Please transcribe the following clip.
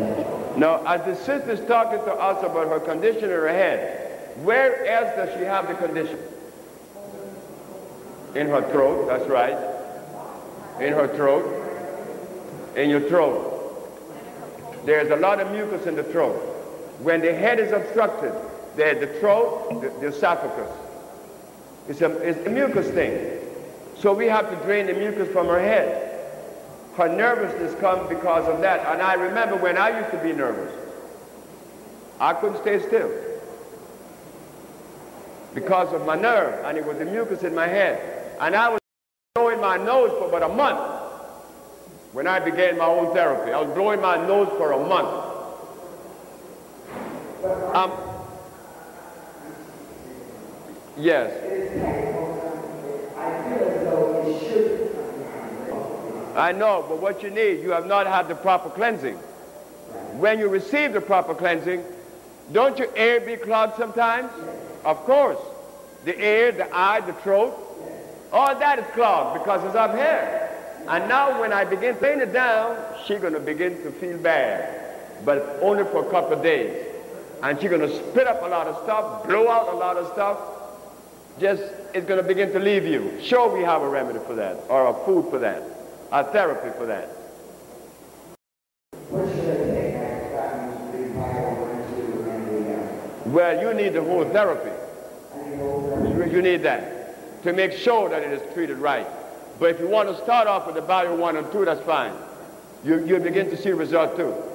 Now, as the sister's talking to us about her condition in her head, where else does she have the condition? In her throat, that's right. In her throat. In your throat. There's a lot of mucus in the throat. When the head is obstructed, there's the throat, the esophagus. It's a mucus thing. So we have to drain the mucus from her head. Her nervousness comes because of that. And I remember when I used to be nervous, I couldn't stay still because of my nerve, and it was the mucus in my head. And I was blowing my nose for about a month when I began my own therapy. I was blowing my nose for a month. Yes. I know, but what you need, you have not had the proper cleansing. When you receive the proper cleansing, don't your air be clogged sometimes? Of course. The air, the eye, the throat, all that is clogged because it's up here. And now when I begin to clean it down, she's going to begin to feel bad, but only for a couple of days. And she's going to spit up a lot of stuff, blow out a lot of stuff. Just, it's going to begin to leave you. Sure, we have a remedy for that, or a food for that, a therapy for that. What should I take after gotten the bio-1 and the Well, you need the whole therapy. I need the whole therapy. You need that to make sure that it is treated right. But if you want to start off with the bio 1 and 2, that's fine. You'll begin to see results too.